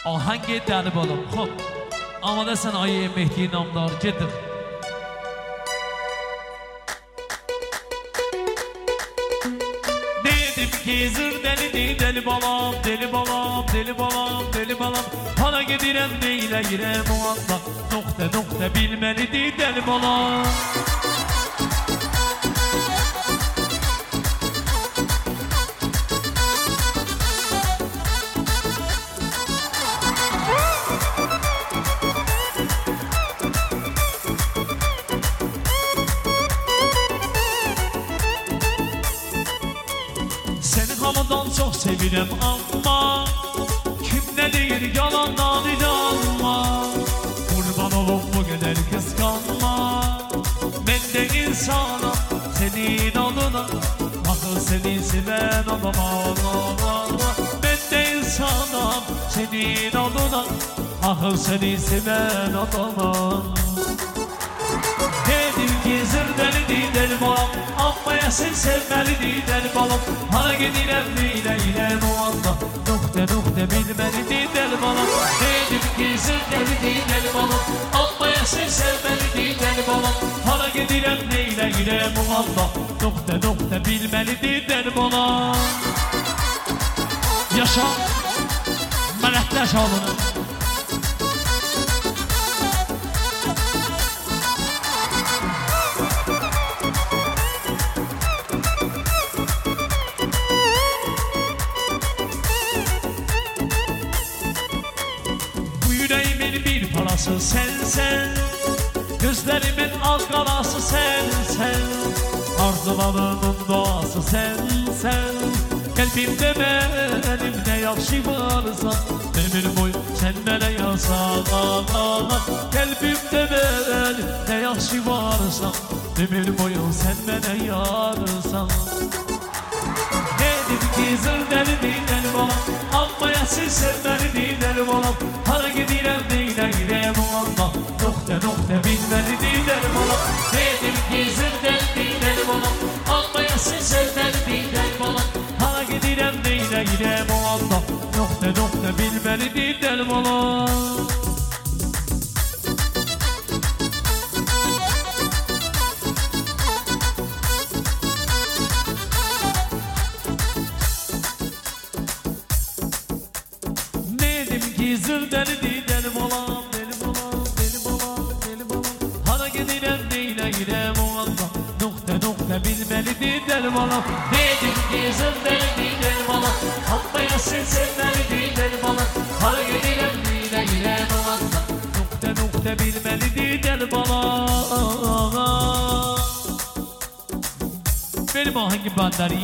Hangi deli balım? Hop. Ama da sen ayı Mehdi namlar getir. Dedim ki zır deli deli balam, deli balam, deli balam, deli balam. Hara gidirem neyle girem o anda. Nokta nokta bilmelidir deli balam. Seni havadan çok sevirem ama kim ne deyir yalandan inanma. Kurban olum bu kadar kıskanma. Ben de insanım senin adına. Akıl seni seven adama. Ben de insanım senin adına. Akıl seni seven adama. Dedim ki zır deli deli balam, amma sen sevmelidir deli balam. Hara gidirem neyle o anda. Nokta nokta bilmelidir deli balam. Dedim ki zır deli balam, amma sen sevmelidir deli balam. Hara gidirem neyle o anda. Nokta nokta bilmelidir deli balam. Yaşa Mələklər şalını. Yüreğimin bir parası sensen, gözlerimin al qalası sensen, arzularımın doğası sensen. Kalbimde benim ne yaxşı varsa, ömür boyu sen mənə yazan. Kalbimde benim ne yaxşı varsa, ömür boyu sen mənə yarsan. Dedim ki zır deli balam, amma siz sevmelidir deli balam. Hara gidirem neyle girem o anda. Nokta nokta bilmelidir deli balam. Dedim ki zır deli balam, amma siz sevmelidir deli balam. Hara gidirem neyle girem o anda. Nokta nokta bilmelidir deli balam. Zır deli balam, deli balam, deli balam, deli balam. Hara gidirem neyle girem o anda. Nokta nokta bilmelidir deli balam. Dedim ki zır deli balam, amma sen sevmelidir deli balam. Hara gidirem neyle girem o anda. Nokta nokta bilmelidir deli balam. Benim ahengim benden iyi.